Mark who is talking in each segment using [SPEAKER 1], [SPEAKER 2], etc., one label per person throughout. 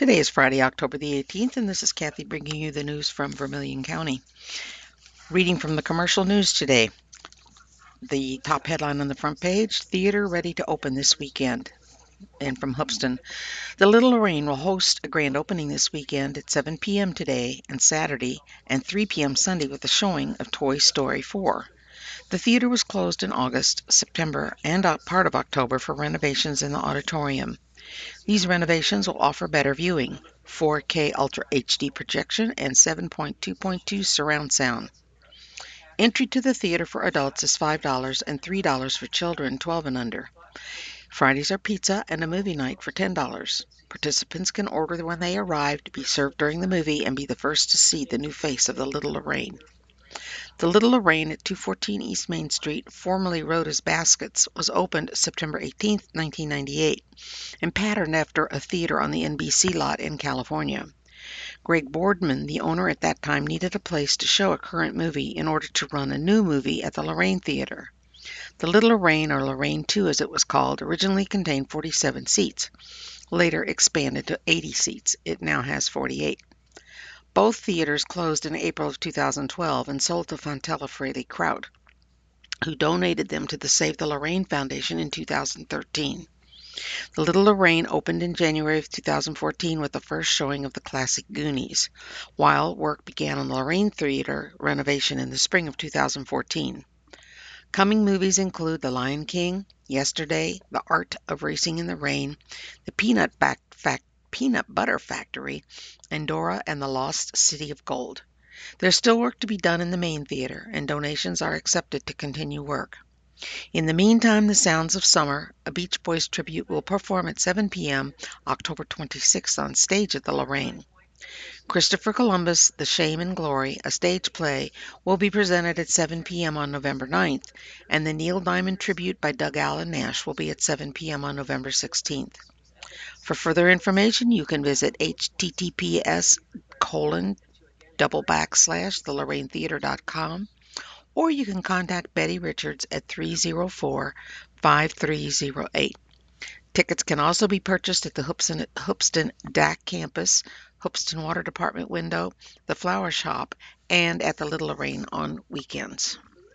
[SPEAKER 1] Today is Friday, October the 18th, and this is Kathy bringing you the news from Vermilion County. Reading from the commercial news today. The top headline on the front page, theater ready to open this weekend. And from Hoopeston, the Little Lorraine will host a grand opening this weekend at 7 p.m. today and Saturday and 3 p.m. Sunday with a showing of Toy Story 4. The theater was closed in August, September, and part of October for renovations in the auditorium. These renovations will offer better viewing, 4K Ultra HD projection, and 7.2.2 surround sound. Entry to the theater for adults is $5 and $3 for children 12 and under. Fridays are pizza and a movie night for $10. Participants can order when they arrive to be served during the movie and be the first to see the new face of the Little Lorraine. The Little Lorraine at 214 East Main Street, formerly Rhoda's Baskets, was opened September 18, 1998, and patterned after a theater on the NBC lot in California. Greg Boardman, the owner at that time, needed a place to show a current movie in order to run a new movie at the Lorraine Theater. The Little Lorraine, or Lorraine 2 as it was called, originally contained 47 seats. Later expanded to 80 seats. It now has 48. Both theaters closed in April of 2012 and sold to Fontella Fraley Kraut, who donated them to the Save the Lorraine Foundation in 2013. The Little Lorraine opened in January of 2014 with the first showing of the classic Goonies, while work began on the Lorraine Theater renovation in the spring of 2014. Coming movies include The Lion King, Yesterday, The Art of Racing in the Rain, The Peanut Butter Factory, and Dora and the Lost City of Gold. There's still work to be done in the main theater, and donations are accepted to continue work. In the meantime, The Sounds of Summer, a Beach Boys tribute, will perform at 7 p.m. October 26th on stage at the Lorraine. Christopher Columbus, The Shame and Glory, a stage play, will be presented at 7 p.m. on November 9th, and the Neil Diamond tribute by Doug Allen Nash will be at 7 p.m. on November 16th. For further information, you can visit https://thelorainetheater.com, or you can contact Betty Richards at 304-5308. Tickets can also be purchased at the Hoopeston DAC campus, Hoopeston Water Department window, the Flower Shop, and at the Little Lorraine on weekends.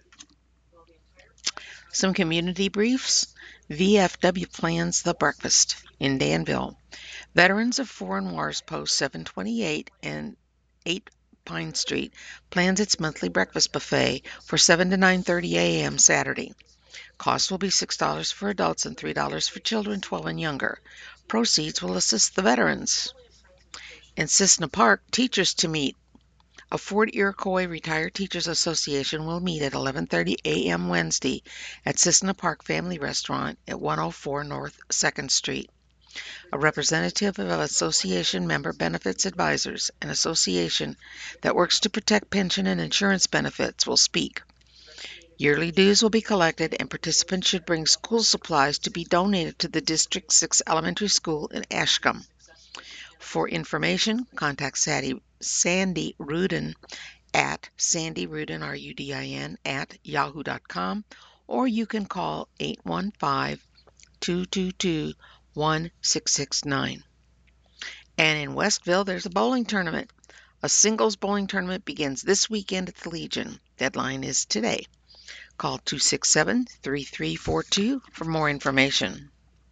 [SPEAKER 1] Some community briefs. VFW plans the breakfast in Danville. Veterans of Foreign Wars Post 728 and 8 Pine Street plans its monthly breakfast buffet for 7 to 9:30 a.m. Saturday. Cost will be $6 for adults and $3 for children 12 and younger. Proceeds will assist the veterans. In Cissna Park, teachers to meet. A Fort Iroquois Retired Teachers Association will meet at 11:30 a.m. Wednesday at Cissna Park Family Restaurant at 104 North 2nd Street. A representative of Association Member Benefits Advisors, an association that works to protect pension and insurance benefits, will speak. Yearly dues will be collected, and participants should bring school supplies to be donated to the District 6 Elementary School in Ashcombe. For information, contact Sandy Rudin at sandyrudin, R-U-D-I-N, at yahoo.com, or you can call 815-222-1669. And in Westville, there's a bowling tournament. A singles bowling tournament begins this weekend at the Legion. Deadline is today. Call 267-3342 for more information.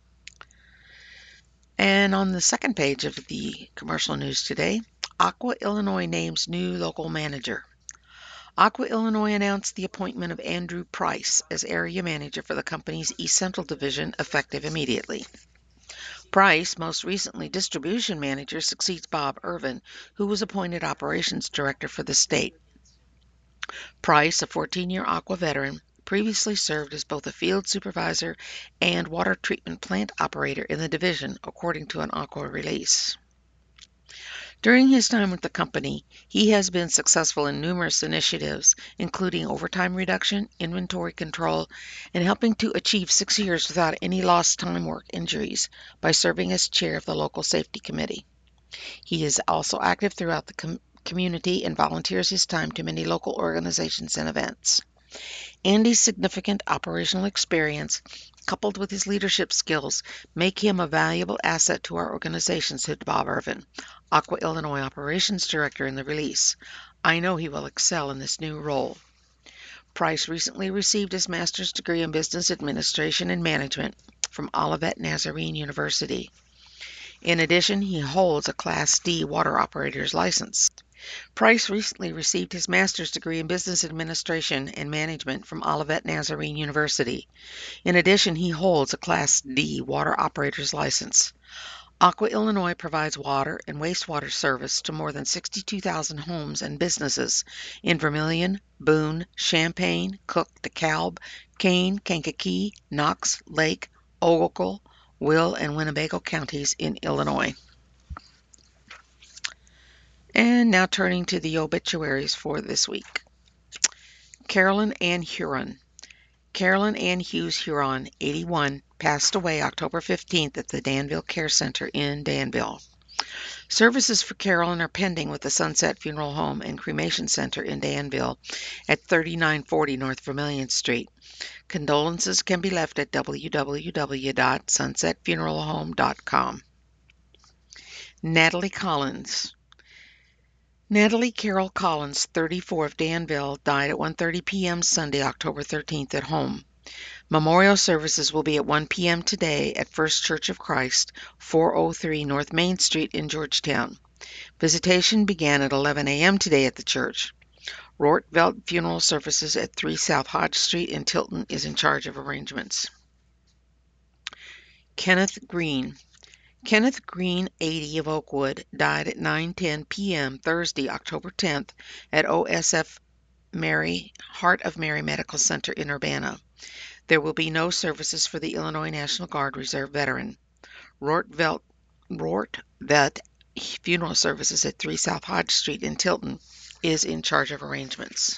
[SPEAKER 1] And on the second page of the commercial news today, Aqua Illinois names new local manager. Aqua Illinois announced the appointment of Andrew Price as area manager for the company's East Central Division, effective immediately. Price, most recently distribution manager, succeeds Bob Irvin, who was appointed operations director for the state. Price, a 14-year Aqua veteran, previously served as both a field supervisor and water treatment plant operator in the division, according to an Aqua release. During his time with the company, he has been successful in numerous initiatives, including overtime reduction, inventory control, and helping to achieve 6 years without any lost time work injuries by serving as chair of the local safety committee. He is also active throughout the community and volunteers his time to many local organizations and events. Andy's significant operational experience coupled with his leadership skills, make him a valuable asset to our organization, said Bob Irvin, Aqua Illinois Operations Director, in the release. I know he will excel in this new role. Price recently received his master's degree in Business Administration and Management from Olivet Nazarene University. In addition, he holds a Class D water operator's license. Price recently received his master's degree in Business Administration and Management from Olivet Nazarene University. In addition, he holds a Class D water operator's license. Aqua Illinois provides water and wastewater service to more than 62,000 homes and businesses in Vermilion, Boone, Champaign, Cook, DeKalb, Kane, Kankakee, Knox, Lake, Ogle, Will, and Winnebago counties in Illinois. And now turning to the obituaries for this week. Carolyn Ann Huron. Carolyn Ann Hughes Huron, 81, passed away October 15th at the Danville Care Center in Danville. Services for Carolyn are pending with the Sunset Funeral Home and Cremation Center in Danville at 3940 North Vermilion Street. Condolences can be left at www.sunsetfuneralhome.com. Natalie Collins. Natalie Carol Collins, 34, of Danville, died at 1:30 p.m. Sunday, October 13th at home. Memorial services will be at 1 p.m. today at First Church of Christ, 403 North Main Street in Georgetown. Visitation began at 11 a.m. today at the church. Rortveld Funeral Services at 3 South Hodge Street in Tilton is in charge of arrangements. Kenneth Green. Kenneth Green, 80, of Oakwood, died at 9:10 p.m. Thursday, October 10th at OSF Heart of Mary Medical Center in Urbana. There will be no services for the Illinois National Guard Reserve veteran. Rortvet Funeral Services at 3 South Hodge Street in Tilton is in charge of arrangements.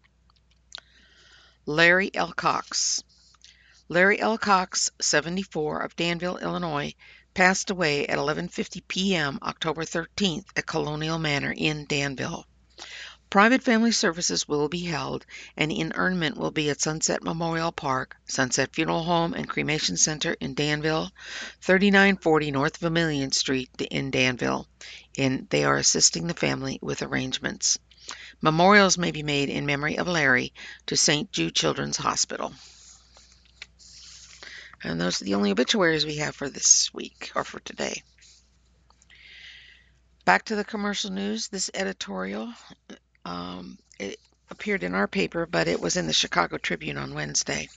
[SPEAKER 1] Larry L. Cox. Larry L. Cox, 74, of Danville, Illinois, passed away at 11:50 p.m. October 13th at Colonial Manor in Danville. Private family services will be held, and interment will be at Sunset Memorial Park, Sunset Funeral Home and Cremation Center in Danville, 3940 North Vermilion Street in Danville, and they are assisting the family with arrangements. Memorials may be made in memory of Larry to St. Jude Children's Hospital. And those are the only obituaries we have for this week, or for today. Back to the commercial news. This editorial, it appeared in our paper, but it was in the Chicago Tribune on Wednesday.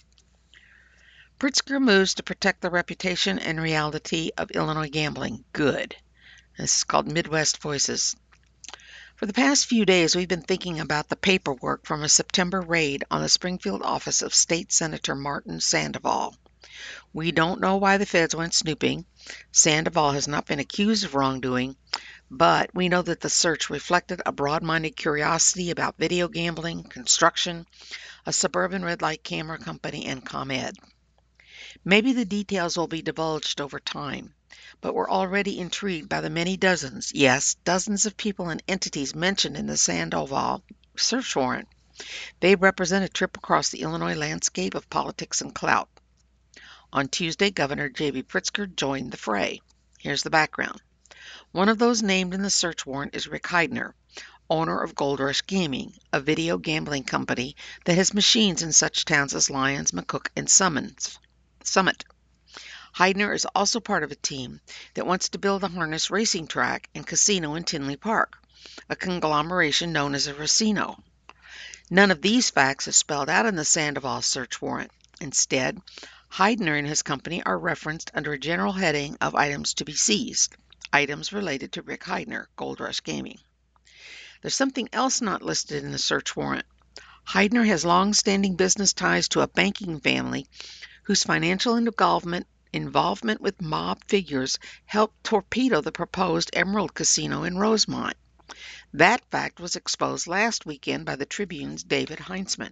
[SPEAKER 1] Pritzker moves to protect the reputation and reality of Illinois gambling. Good. This is called Midwest Voices. For the past few days, we've been thinking about the paperwork from a September raid on the Springfield office of State Senator Martin Sandoval. We don't know why the feds went snooping. Sandoval has not been accused of wrongdoing, but we know that the search reflected a broad-minded curiosity about video gambling, construction, a suburban red light camera company, and ComEd. Maybe the details will be divulged over time, but we're already intrigued by the many dozens, yes, dozens of people and entities mentioned in the Sandoval search warrant. They represent a trip across the Illinois landscape of politics and clout. On Tuesday, Governor J.B. Pritzker joined the fray. Here's the background. One of those named in the search warrant is Rick Heidner, owner of Gold Rush Gaming, a video gambling company that has machines in such towns as Lyons, McCook, and Summit. Heidner is also part of a team that wants to build a harness racing track and casino in Tinley Park, a conglomeration known as a racino. None of these facts is spelled out in the Sandoval search warrant. Instead, Heidner and his company are referenced under a general heading of items to be seized, items related to Rick Heidner, Gold Rush Gaming. There's something else not listed in the search warrant. Heidner has long-standing business ties to a banking family whose financial involvement with mob figures helped torpedo the proposed Emerald Casino in Rosemont. That fact was exposed last weekend by the Tribune's David Heinzman.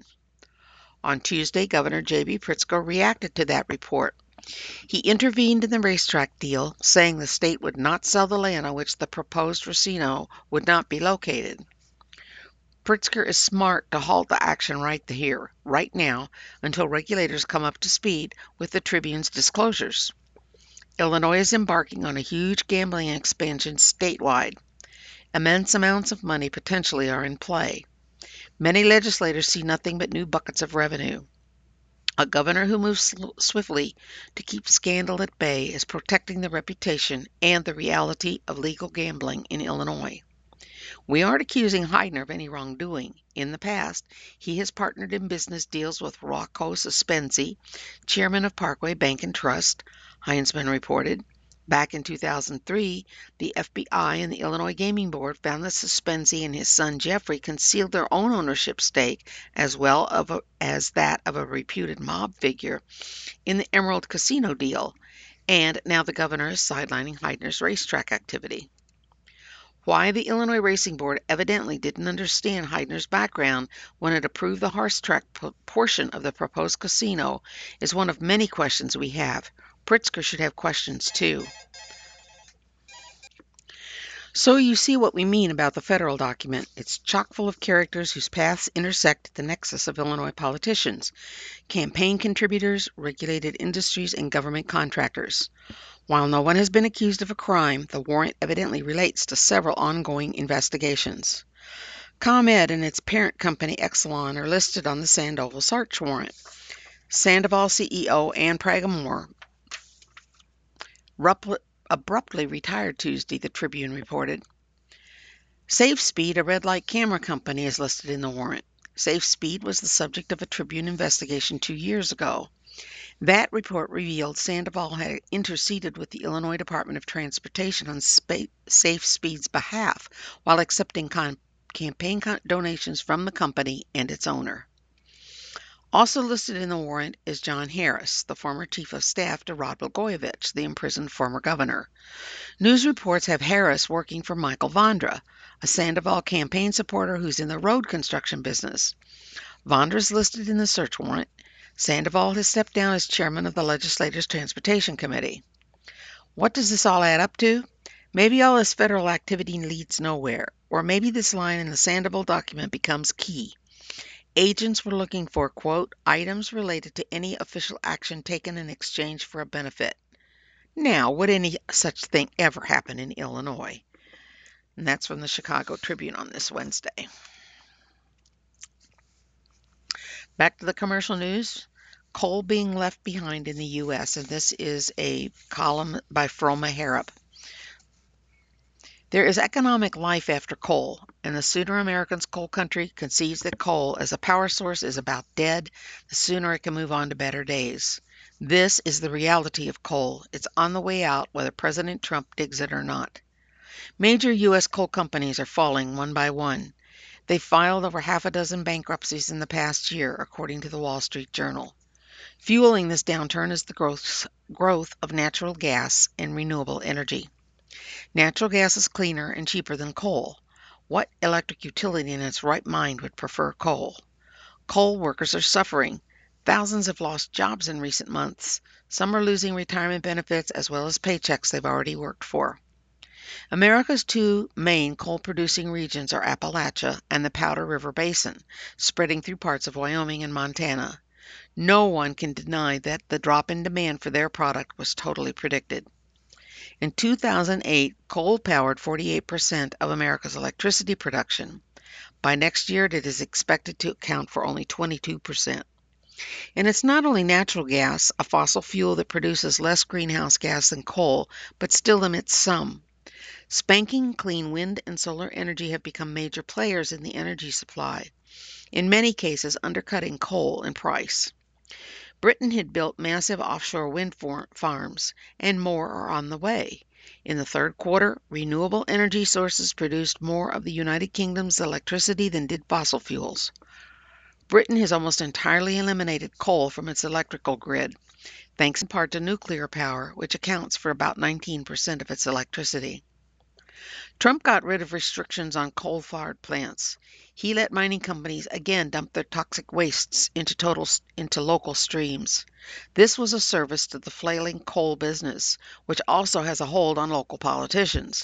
[SPEAKER 1] On Tuesday, Governor J.B. Pritzker reacted to that report. He intervened in the racetrack deal, saying the state would not sell the land on which the proposed racino would not be located. Pritzker is smart to halt the action right here, right now, until regulators come up to speed with the Tribune's disclosures. Illinois is embarking on a huge gambling expansion statewide. Immense amounts of money potentially are in play. Many legislators see nothing but new buckets of revenue. A governor who moves swiftly to keep scandal at bay is protecting the reputation and the reality of legal gambling in Illinois. We aren't accusing Heidner of any wrongdoing. In the past, he has partnered in business deals with Rocco Suspenzi, chairman of Parkway Bank and Trust, Heinzman reported. Back in 2003, the FBI and the Illinois Gaming Board found that Suspenzi and his son Jeffrey concealed their own ownership stake, as well as that of a reputed mob figure, in the Emerald Casino deal, and now the governor is sidelining Heidner's racetrack activity. Why the Illinois Racing Board evidently didn't understand Heidner's background when it approved the horse track portion of the proposed casino is one of many questions we have. Pritzker should have questions too. So you see what we mean about the federal document. It's chock full of characters whose paths intersect at the nexus of Illinois politicians, campaign contributors, regulated industries, and government contractors. While no one has been accused of a crime, the warrant evidently relates to several ongoing investigations. ComEd and its parent company Exelon are listed on the Sandoval search warrant. Sandoval CEO Ann Pragamore abruptly retired Tuesday, the Tribune reported. SafeSpeed, a red light camera company, is listed in the warrant. SafeSpeed was the subject of a Tribune investigation 2 years ago. That report revealed Sandoval had interceded with the Illinois Department of Transportation on SafeSpeed's behalf while accepting campaign donations from the company and its owner. Also listed in the warrant is John Harris, the former chief of staff to Rod Blagojevich, the imprisoned former governor. News reports have Harris working for Michael Vondra, a Sandoval campaign supporter who's in the road construction business. Vondra is listed in the search warrant. Sandoval has stepped down as chairman of the legislature's Transportation Committee. What does this all add up to? Maybe all this federal activity leads nowhere, or maybe this line in the Sandoval document becomes key. Agents were looking for, quote, items related to any official action taken in exchange for a benefit. Now, would any such thing ever happen in Illinois? And that's from the Chicago Tribune on this Wednesday. Back to the commercial news. Coal being left behind in the U.S., and this is a column by Froma Harrop. There is economic life after coal, and the sooner America's coal country conceives that coal as a power source is about dead, the sooner it can move on to better days. This is the reality of coal. It's on the way out, whether President Trump digs it or not. Major U.S. coal companies are falling one by one. They filed over half a dozen bankruptcies in the past year, according to the Wall Street Journal. Fueling this downturn is the growth of natural gas and renewable energy. Natural gas is cleaner and cheaper than coal. What electric utility in its right mind would prefer coal? Coal workers are suffering. Thousands have lost jobs in recent months. Some are losing retirement benefits as well as paychecks they've already worked for. America's two main coal-producing regions are Appalachia and the Powder River Basin, spreading through parts of Wyoming and Montana. No one can deny that the drop in demand for their product was totally predicted. In 2008, coal powered 48% of America's electricity production. By next year, it is expected to account for only 22%. And it's not only natural gas, a fossil fuel that produces less greenhouse gas than coal, but still emits some. Spanking clean wind and solar energy have become major players in the energy supply, in many cases undercutting coal in price. Britain had built massive offshore wind farms, and more are on the way. In the third quarter, renewable energy sources produced more of the United Kingdom's electricity than did fossil fuels. Britain has almost entirely eliminated coal from its electrical grid, thanks in part to nuclear power, which accounts for about 19% of its electricity. Trump got rid of restrictions on coal-fired plants. He let mining companies again dump their toxic wastes into local streams. This was a service to the flailing coal business, which also has a hold on local politicians.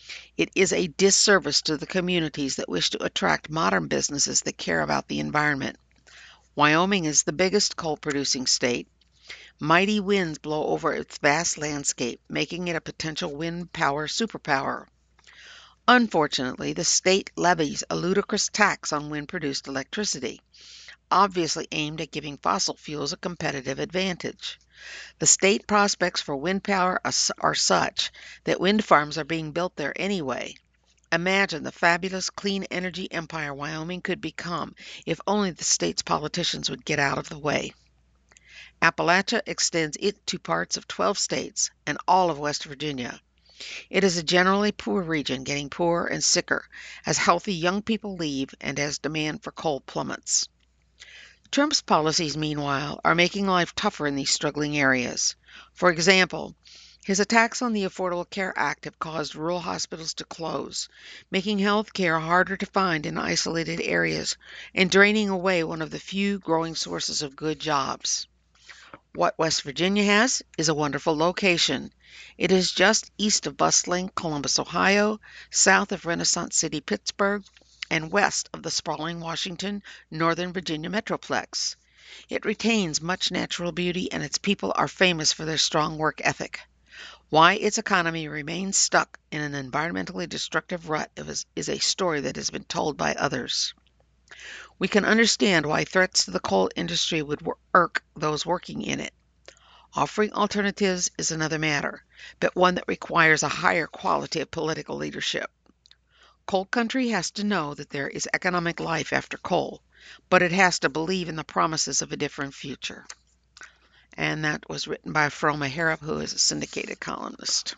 [SPEAKER 1] It is a disservice to the communities that wish to attract modern businesses that care about the environment. Wyoming is the biggest coal-producing state. Mighty winds blow over its vast landscape, making it a potential wind power superpower. Unfortunately, the state levies a ludicrous tax on wind-produced electricity, obviously aimed at giving fossil fuels a competitive advantage. The state prospects for wind power are such that wind farms are being built there anyway. Imagine the fabulous clean energy empire Wyoming could become if only the state's politicians would get out of the way. Appalachia extends into parts of 12 states and all of West Virginia. It is a generally poor region, getting poorer and sicker as healthy young people leave and as demand for coal plummets. Trump's policies, meanwhile, are making life tougher in these struggling areas. For example, his attacks on the Affordable Care Act have caused rural hospitals to close, making health care harder to find in isolated areas and draining away one of the few growing sources of good jobs. What West Virginia has is a wonderful location. It is just east of bustling Columbus, Ohio, south of Renaissance City, Pittsburgh, and west of the sprawling Washington, Northern Virginia metroplex. It retains much natural beauty, and its people are famous for their strong work ethic. Why its economy remains stuck in an environmentally destructive rut is a story that has been told by others. We can understand why threats to the coal industry would irk those working in it. Offering alternatives is another matter, but one that requires a higher quality of political leadership. Coal country has to know that there is economic life after coal, but it has to believe in the promises of a different future. And that was written by Froma Harrop, who is a syndicated columnist.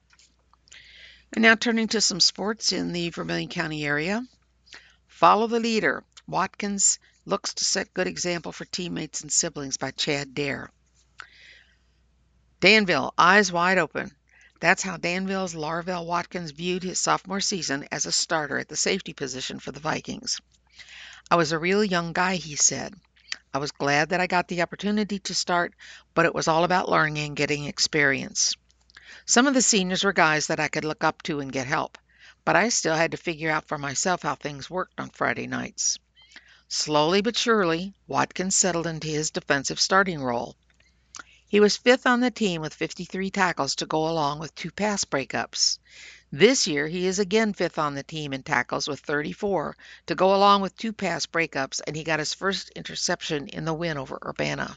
[SPEAKER 1] And now turning to some sports in the Vermilion County area. Follow the Leader. Watkins looks to set good example for teammates and siblings by Chad Dare. Danville, eyes wide open. That's how Danville's Larvell Watkins viewed his sophomore season as a starter at the safety position for the Vikings. I was a real young guy, he said. I was glad that I got the opportunity to start, but it was all about learning and getting experience. Some of the seniors were guys that I could look up to and get help, but I still had to figure out for myself how things worked on Friday nights. Slowly but surely, Watkins settled into his defensive starting role. He was fifth on the team with 53 tackles to go along with 2 pass breakups. This year, he is again fifth on the team in tackles with 34 to go along with 2 pass breakups, and he got his first interception in the win over Urbana.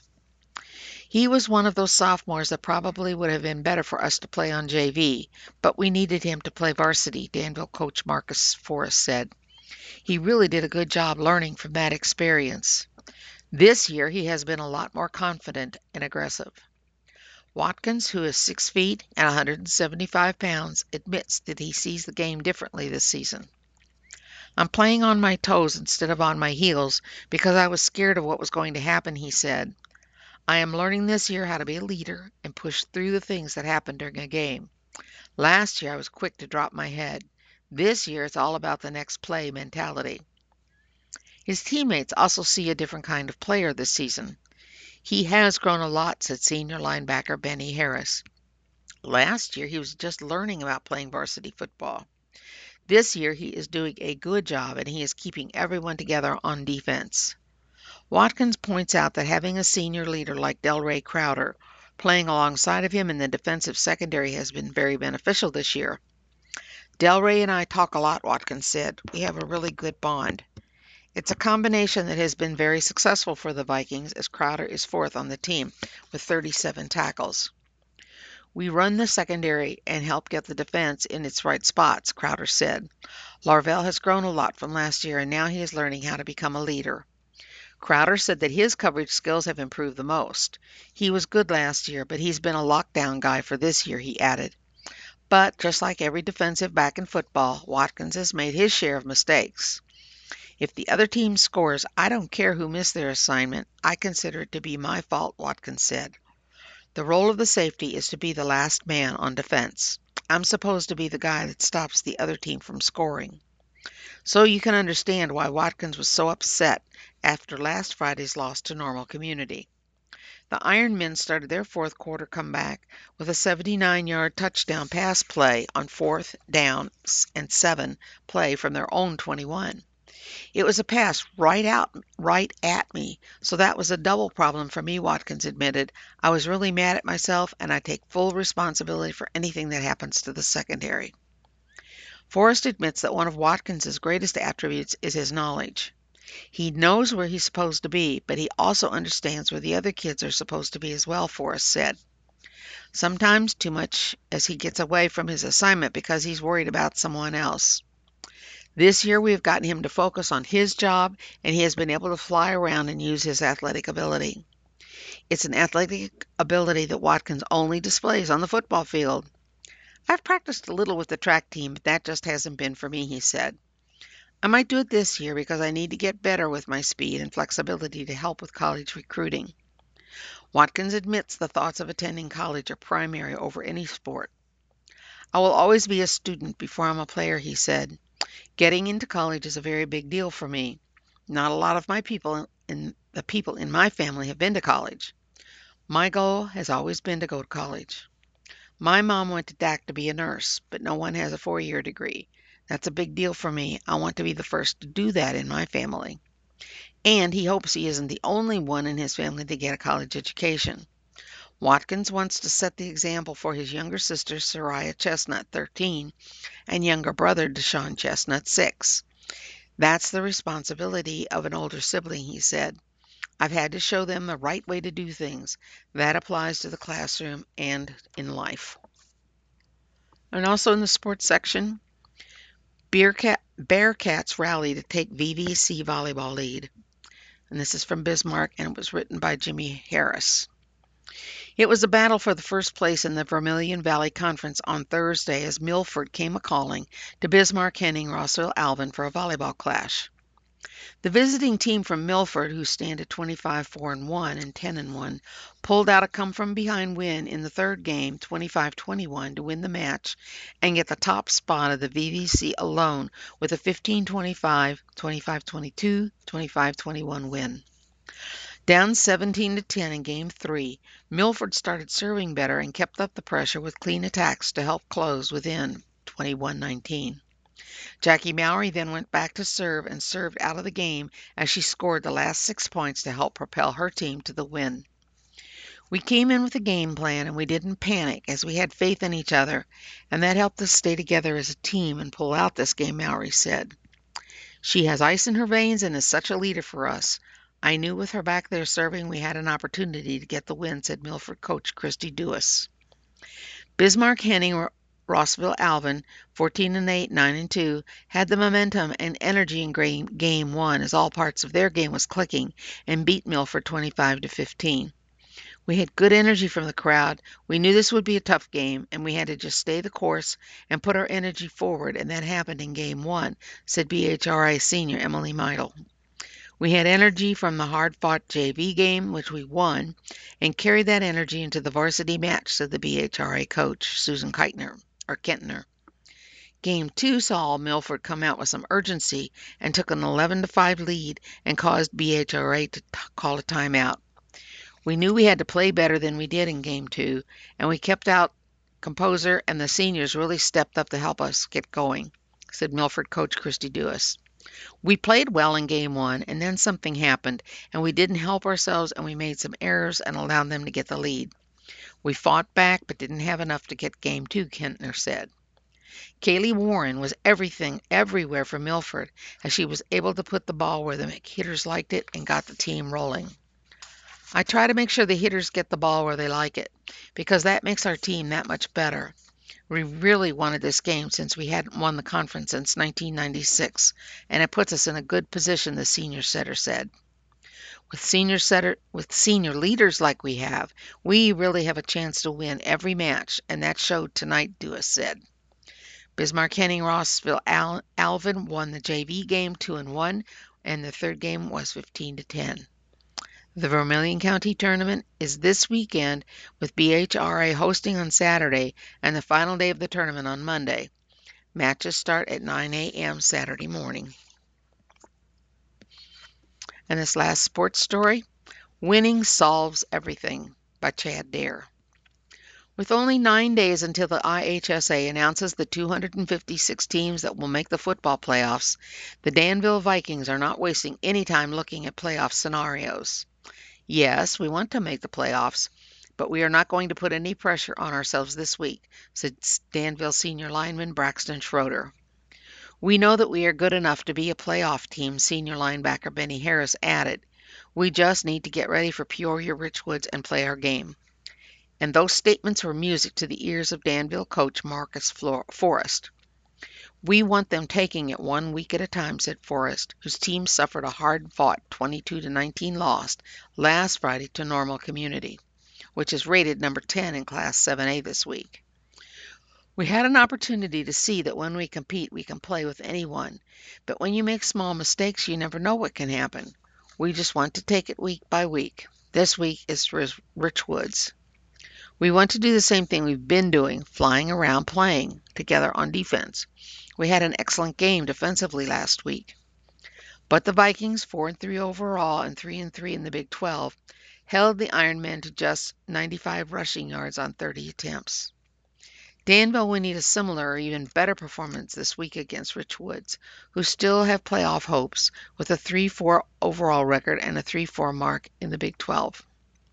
[SPEAKER 1] He was one of those sophomores that probably would have been better for us to play on JV, but we needed him to play varsity, Danville coach Marcus Forrest said. He really did a good job learning from that experience. This year, he has been a lot more confident and aggressive. Watkins, who is 6 feet and 175 pounds, admits that he sees the game differently this season. I'm playing on my toes instead of on my heels because I was scared of what was going to happen, he said. I am learning this year how to be a leader and push through the things that happen during a game. Last year, I was quick to drop my head. This year, it's all about the next play mentality. His teammates also see a different kind of player this season. He has grown a lot, said senior linebacker Benny Harris. Last year, he was just learning about playing varsity football. This year, he is doing a good job, and he is keeping everyone together on defense. Watkins points out that having a senior leader like Delray Crowder playing alongside of him in the defensive secondary has been very beneficial this year. Delray and I talk a lot, Watkins said. We have a really good bond. It's a combination that has been very successful for the Vikings, as Crowder is fourth on the team with 37 tackles. We run the secondary and help get the defense in its right spots, Crowder said. Larvell has grown a lot from last year, and now he is learning how to become a leader. Crowder said that his coverage skills have improved the most. He was good last year, but he's been a lockdown guy for this year, he added. But just like every defensive back in football, Watkins has made his share of mistakes. If the other team scores, I don't care who missed their assignment. I consider it to be my fault, Watkins said. The role of the safety is to be the last man on defense. I'm supposed to be the guy that stops the other team from scoring. So you can understand why Watkins was so upset after last Friday's loss to Normal Community. The Ironmen started their fourth quarter comeback with a 79-yard touchdown pass play on fourth down and 7 play from their own 21. It was a pass right at me, so that was a double problem for me, Watkins admitted. I was really mad at myself, and I take full responsibility for anything that happens to the secondary. Forrest admits that one of Watkins's greatest attributes is his knowledge. He knows where he's supposed to be, but he also understands where the other kids are supposed to be as well, Forrest said. Sometimes too much as he gets away from his assignment because he's worried about someone else. This year we have gotten him to focus on his job, and he has been able to fly around and use his athletic ability. It's an athletic ability that Watkins only displays on the football field. I've practiced a little with the track team, but that just hasn't been for me, he said. I might do it this year because I need to get better with my speed and flexibility to help with college recruiting. Watkins admits the thoughts of attending college are primary over any sport. I will always be a student before I'm a player, he said. Getting into college is a very big deal for me. Not a lot of my people in my family have been to college. My goal has always been to go to college. My mom went to DAC to be a nurse, but no one has a 4-year degree. That's a big deal for me. I want to be the first to do that in my family. And he hopes he isn't the only one in his family to get a college education. Watkins wants to set the example for his younger sister, Soraya Chestnut, 13, and younger brother, Deshaun Chestnut, 6. That's the responsibility of an older sibling, he said. I've had to show them the right way to do things. That applies to the classroom and in life. And also in the sports section, Bearcats rally to take VVC volleyball lead. And this is from Bismarck, and it was written by Jimmy Harris. It was a battle for the first place in the Vermilion Valley Conference on Thursday as Milford came a-calling to Bismarck, Henning, Rossville, Alvin for a volleyball clash. The visiting team from Milford, who stand at 25-4-1 and 10-1, pulled out a come-from-behind win in the third game, 25-21, to win the match and get the top spot of the VVC alone with a 15-25, 25-22, 25-21 win. Down 17-10 in Game 3, Milford started serving better and kept up the pressure with clean attacks to help close within 21-19. Jackie Mowry then went back to serve and served out of the game as she scored the last 6 points to help propel her team to the win. We came in with a game plan and we didn't panic as we had faith in each other, and that helped us stay together as a team and pull out this game, Mowry said. She has ice in her veins and is such a leader for us. I knew with her back there serving we had an opportunity to get the win, said Milford coach Christy Dewis. Bismarck, Henning, Rossville, Alvin, 14-8, 9-2, had the momentum and energy in Game 1 as all parts of their game was clicking and beat Milford 25-15. We had good energy from the crowd. We knew this would be a tough game, and we had to just stay the course and put our energy forward, and that happened in Game 1, said BHRA senior Emily Meidel. We had energy from the hard-fought JV game, which we won, and carried that energy into the varsity match, said the BHRA coach, Susan Kentner. Game 2 saw Milford come out with some urgency and took an 11-5 lead and caused BHRA to call a timeout. We knew we had to play better than we did in Game 2, and we kept out composer, and the seniors really stepped up to help us get going, said Milford coach Christy Dewis. We played well in Game 1, and then something happened, and we didn't help ourselves, and we made some errors and allowed them to get the lead. We fought back, but didn't have enough to get Game 2, Kentner said. Kaylee Warren was everywhere for Milford, as she was able to put the ball where the hitters liked it and got the team rolling. I try to make sure the hitters get the ball where they like it, because that makes our team that much better. We really wanted this game since we hadn't won the conference since 1996, and it puts us in a good position, the senior setter said. With senior leaders like we have, we really have a chance to win every match, and that showed tonight, Dewis said. Bismarck, Henning, Rossville, Alvin won the JV game 2-1, and the third game was 15-10. The Vermilion County Tournament is this weekend, with BHRA hosting on Saturday and the final day of the tournament on Monday. Matches start at 9 a.m. Saturday morning. And this last sports story, Winning Solves Everything by Chad Dare. With only 9 days until the IHSA announces the 256 teams that will make the football playoffs, the Danville Vikings are not wasting any time looking at playoff scenarios. Yes, we want to make the playoffs, but we are not going to put any pressure on ourselves this week, said Danville senior lineman Braxton Schroeder. We know that we are good enough to be a playoff team, senior linebacker Benny Harris added. We just need to get ready for Peoria Richwoods and play our game. And those statements were music to the ears of Danville coach Marcus Forrest. We want them taking it 1 week at a time, said Forrest, whose team suffered a hard-fought 22-19 loss last Friday to Normal Community, which is rated number 10 in Class 7A this week. We had an opportunity to see that when we compete, we can play with anyone. But when you make small mistakes, you never know what can happen. We just want to take it week by week. This week is Richwoods. We want to do the same thing we've been doing, flying around playing together on defense. We had an excellent game defensively last week. But the Vikings, 4-3 overall and 3-3 in the Big 12, held the Ironmen to just 95 rushing yards on 30 attempts. Danville will need a similar or even better performance this week against Richwoods, who still have playoff hopes with a 3-4 overall record and a 3-4 mark in the Big 12.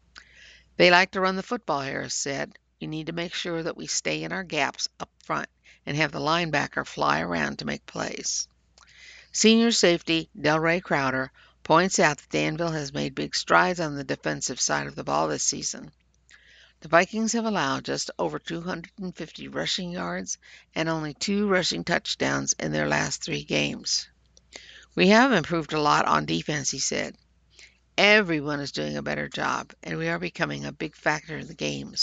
[SPEAKER 1] They like to run the football, Harris said. We need to make sure that we stay in our gaps up front and have the linebacker fly around to make plays. Senior safety Delray Crowder points out that Danville has made big strides on the defensive side of the ball this season. The Vikings have allowed just over 250 rushing yards and only 2 rushing touchdowns in their last 3 games. We have improved a lot on defense, he said. Everyone is doing a better job, and we are becoming a big factor in the games.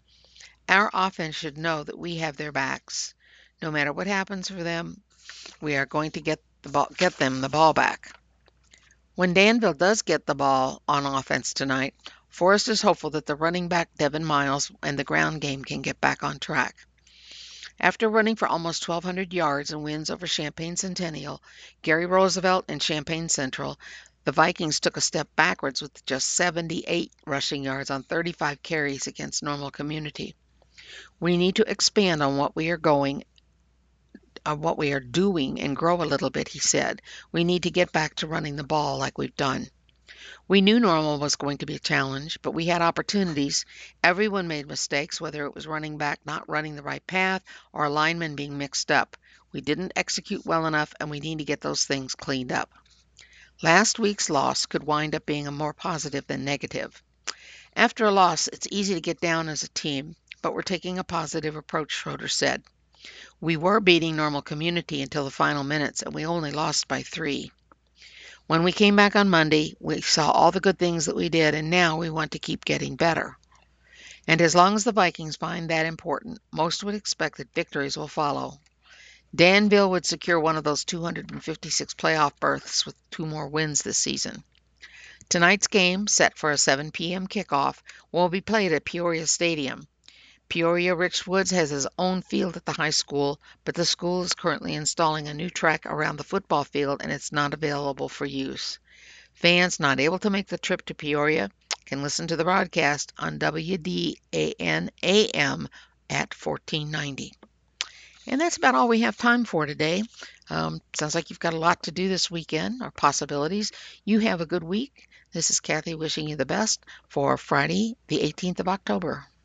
[SPEAKER 1] Our offense should know that we have their backs. No matter what happens for them, we are going to get them the ball back. When Danville does get the ball on offense tonight, Forrest is hopeful that the running back Devin Miles and the ground game can get back on track. After running for almost 1,200 yards and wins over Champaign Centennial, Gary Roosevelt, and Champaign Central, the Vikings took a step backwards with just 78 rushing yards on 35 carries against Normal Community. We need to expand on what we are doing and grow a little bit, he said. We need to get back to running the ball like we've done. We knew Normal was going to be a challenge, but we had opportunities. Everyone made mistakes, whether it was running back not running the right path or a lineman being mixed up. We didn't execute well enough, and we need to get those things cleaned up. Last week's loss could wind up being a more positive than negative. After a loss, it's easy to get down as a team, but we're taking a positive approach, Schroeder said. We were beating Normal Community until the final minutes, and we only lost by 3. When we came back on Monday, we saw all the good things that we did, and now we want to keep getting better. And as long as the Vikings find that important, most would expect that victories will follow. Danville would secure one of those 256 playoff berths with 2 more wins this season. Tonight's game, set for a 7 p.m. kickoff, will be played at Peoria Stadium. Peoria Richwoods has its own field at the high school, but the school is currently installing a new track around the football field, and it's not available for use. Fans not able to make the trip to Peoria can listen to the broadcast on WDAN AM at 1490. And that's about all we have time for today. Sounds like you've got a lot to do this weekend, or possibilities. You have a good week. This is Kathy wishing you the best for Friday, the 18th of October.